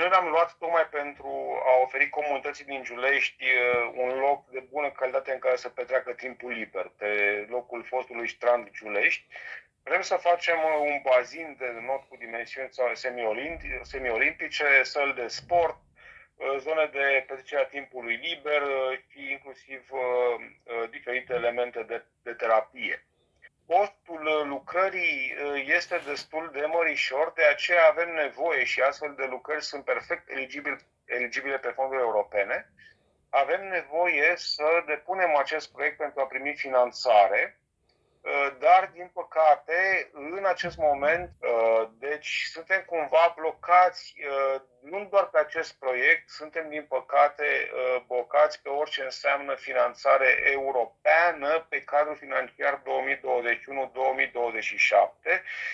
Noi l-am luat tocmai pentru a oferi comunității din Giulești un loc de bună calitate în care să petreacă timpul liber, pe locul fostului strand Giulești. Vrem să facem un bazin de not cu dimensiuni semi-olimpice, săli de sport, zone de petrecere a timpului liber și inclusiv diferite elemente de terapie. Costul lucrării este destul de mărișor, de aceea avem nevoie și astfel de lucrări sunt perfect eligibile pe fonduri europene. Avem nevoie să depunem acest proiect pentru a primi finanțare, dar, din păcate, în acest moment, deci suntem cumva blocați, nu doar pe acest proiect, suntem, din păcate, blocați pe orice înseamnă finanțare europeană pe cadrul financiar 2021-2027